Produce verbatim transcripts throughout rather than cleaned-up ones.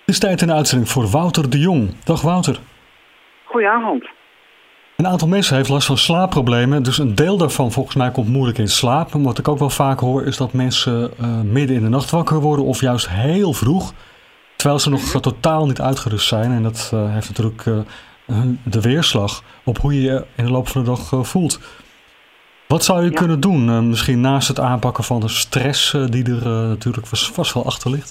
Het is tijd in de uitzending voor Wouter de Jong. Dag Wouter. Goedenavond. Een aantal mensen heeft last van slaapproblemen, dus een deel daarvan volgens mij komt moeilijk in slaap. Maar wat ik ook wel vaak hoor is dat mensen uh, midden in de nacht wakker worden of juist heel vroeg, terwijl ze nog uh, totaal niet uitgerust zijn. En dat uh, heeft natuurlijk uh, de weerslag op hoe je je in de loop van de dag uh, voelt. Wat zou je ja. kunnen doen, uh, misschien naast het aanpakken van de stress uh, die er uh, natuurlijk vast wel achter ligt?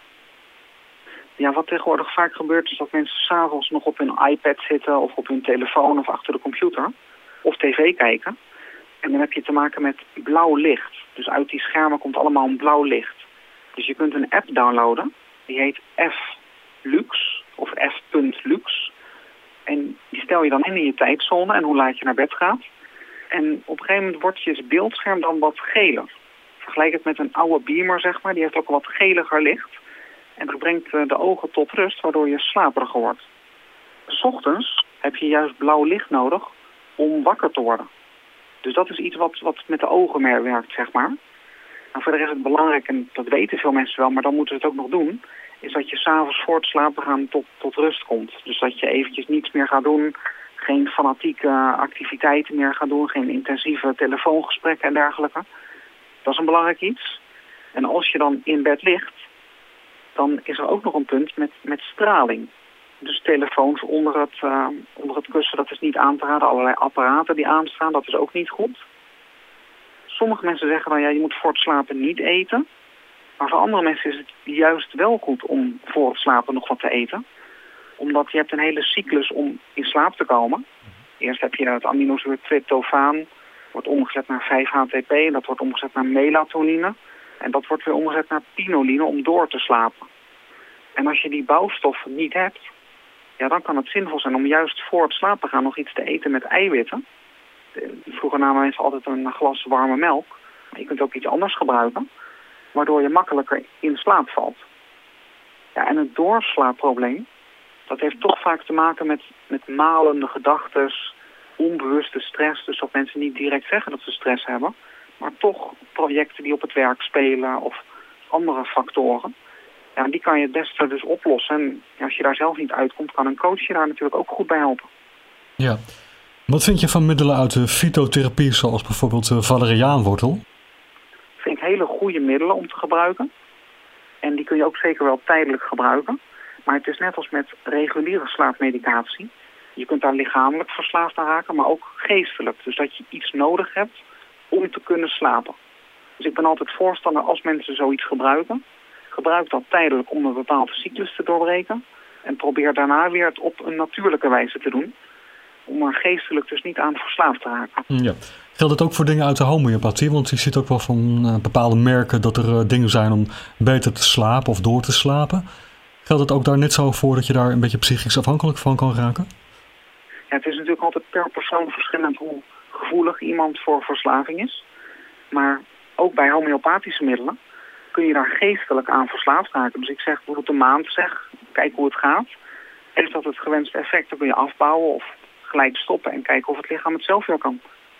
Ja, wat tegenwoordig vaak gebeurt is dat mensen 's avonds nog op hun iPad zitten of op hun telefoon of achter de computer of tv kijken. En dan heb je te maken met blauw licht. Dus uit die schermen komt allemaal een blauw licht. Dus je kunt een app downloaden, die heet F-Lux of F.Lux. En die stel je dan in in je tijdzone en hoe laat je naar bed gaat. En op een gegeven moment wordt je beeldscherm dan wat geler. Vergelijk het met een oude beamer, zeg maar, die heeft ook wat geliger licht. En dat brengt de ogen tot rust, waardoor je slaperiger wordt. 'S Ochtends heb je juist blauw licht nodig om wakker te worden. Dus dat is iets wat, wat met de ogen meer werkt, zeg maar. Nou, verder is het belangrijk, en dat weten veel mensen wel, maar dan moeten ze het ook nog doen, is dat je 's avonds voor het slapen gaan tot, tot rust komt. Dus dat je eventjes niets meer gaat doen, geen fanatieke activiteiten meer gaat doen, geen intensieve telefoongesprekken en dergelijke. Dat is een belangrijk iets. En als je dan in bed ligt, dan is er ook nog een punt met, met straling. Dus telefoons onder het, uh, onder het kussen, dat is niet aan te raden. Allerlei apparaten die aanstaan, dat is ook niet goed. Sommige mensen zeggen dan, ja, je moet voor het slapen niet eten. Maar voor andere mensen is het juist wel goed om voor het slapen nog wat te eten. Omdat je hebt een hele cyclus om in slaap te komen. Eerst heb je het aminozuur tryptofaan, wordt omgezet naar vijf H T P en dat wordt omgezet naar melatonine. En dat wordt weer omgezet naar pinoline om door te slapen. En als je die bouwstoffen niet hebt, ja, dan kan het zinvol zijn om juist voor het slapen gaan nog iets te eten met eiwitten. Vroeger namen mensen altijd een glas warme melk. Maar je kunt ook iets anders gebruiken, waardoor je makkelijker in slaap valt. Ja, en het doorslaapprobleem, dat heeft toch vaak te maken met, met malende gedachten, onbewuste stress. Dus dat mensen niet direct zeggen dat ze stress hebben, maar toch projecten die op het werk spelen of andere factoren. Ja, die kan je het beste dus oplossen. En als je daar zelf niet uitkomt, kan een coach je daar natuurlijk ook goed bij helpen. Ja. Wat vind je van middelen uit de fytotherapie, zoals bijvoorbeeld de valeriaanwortel? Vind ik hele goede middelen om te gebruiken. En die kun je ook zeker wel tijdelijk gebruiken. Maar het is net als met reguliere slaapmedicatie. Je kunt daar lichamelijk verslaafd aan raken, maar ook geestelijk. Dus dat je iets nodig hebt om te kunnen slapen. Dus ik ben altijd voorstander, als mensen zoiets gebruiken, gebruik dat tijdelijk om een bepaalde cyclus te doorbreken. En probeer daarna weer het op een natuurlijke wijze te doen. Om er geestelijk dus niet aan verslaafd te raken. Ja. Geldt het ook voor dingen uit de homeopathie? Want je ziet ook wel van uh, bepaalde merken dat er uh, dingen zijn om beter te slapen of door te slapen. Geldt het ook daar net zo voor dat je daar een beetje psychisch afhankelijk van kan raken? Ja, het is natuurlijk altijd per persoon verschillend hoe gevoelig iemand voor verslaving is. Maar ook bij homeopathische middelen kun je daar geestelijk aan verslaafd raken. Dus ik zeg bijvoorbeeld een maand zeg, kijk hoe het gaat. Heeft dat het gewenste effect, dan kun je afbouwen of gelijk stoppen en kijken of het lichaam het zelf weer kan.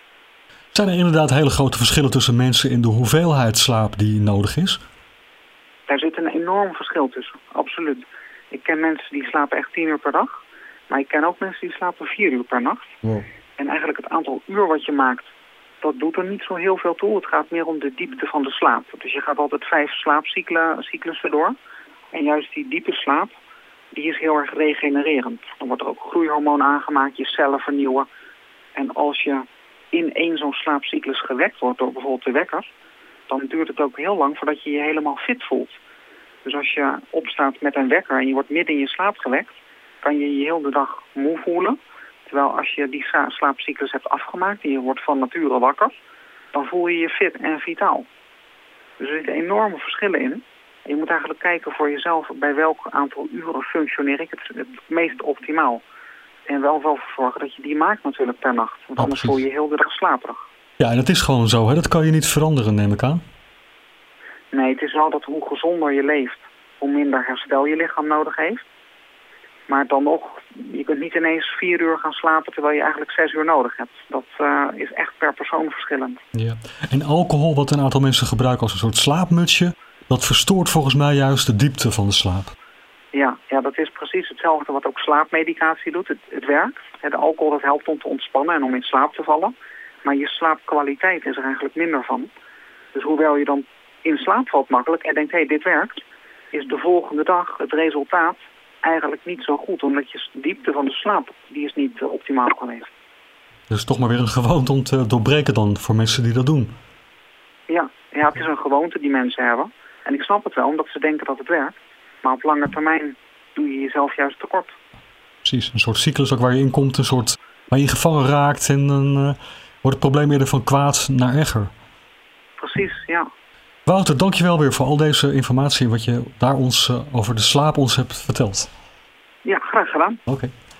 Zijn er inderdaad hele grote verschillen tussen mensen in de hoeveelheid slaap die nodig is? Daar zit een enorm verschil tussen, absoluut. Ik ken mensen die slapen echt tien uur per dag. Maar ik ken ook mensen die slapen vier uur per nacht. Wow. En eigenlijk het aantal uur wat je maakt, dat doet er niet zo heel veel toe. Het gaat meer om de diepte van de slaap. Dus je gaat altijd vijf slaapcyclussen door. En juist die diepe slaap, die is heel erg regenererend. Dan wordt er ook groeihormoon aangemaakt, je cellen vernieuwen. En als je in één zo'n slaapcyclus gewekt wordt door bijvoorbeeld de wekker, dan duurt het ook heel lang voordat je je helemaal fit voelt. Dus als je opstaat met een wekker en je wordt midden in je slaap gewekt, kan je je heel de dag moe voelen. Terwijl als je die slaapcyclus hebt afgemaakt en je wordt van nature wakker, dan voel je je fit en vitaal. Dus er zitten enorme verschillen in. En je moet eigenlijk kijken voor jezelf bij welk aantal uren functioneer ik het, het meest optimaal. En wel wel zorgen dat je die maakt natuurlijk per nacht. Want anders voel je je heel de dag slaperig. Ja, en het is gewoon zo, hè? Dat kan je niet veranderen, neem ik aan. Nee, het is wel dat hoe gezonder je leeft, hoe minder herstel je lichaam nodig heeft. Maar dan nog, je kunt niet ineens vier uur gaan slapen terwijl je eigenlijk zes uur nodig hebt. Dat uh, is echt per persoon verschillend. Ja. En alcohol, wat een aantal mensen gebruiken als een soort slaapmutsje, dat verstoort volgens mij juist de diepte van de slaap. Ja, ja, dat is precies hetzelfde wat ook slaapmedicatie doet. Het, het werkt. De alcohol dat helpt om te ontspannen en om in slaap te vallen. Maar je slaapkwaliteit is er eigenlijk minder van. Dus hoewel je dan in slaap valt makkelijk en denkt, hé, hey, dit werkt, is de volgende dag het resultaat eigenlijk niet zo goed. Omdat je diepte van de slaap, die is niet uh, optimaal geweest. Dus toch maar weer een gewoonte om te doorbreken dan voor mensen die dat doen. Ja, ja, het is een gewoonte die mensen hebben. En ik snap het wel, omdat ze denken dat het werkt. Maar op lange termijn doe je jezelf juist tekort. Precies, een soort cyclus ook waar je in komt, een soort waar je gevangen raakt en dan uh, wordt het probleem eerder van kwaad naar erger. Precies, ja. Wouter, dankjewel weer voor al deze informatie wat je daar ons uh, over de slaap ons hebt verteld. Ja, graag gedaan. Oké. Okay.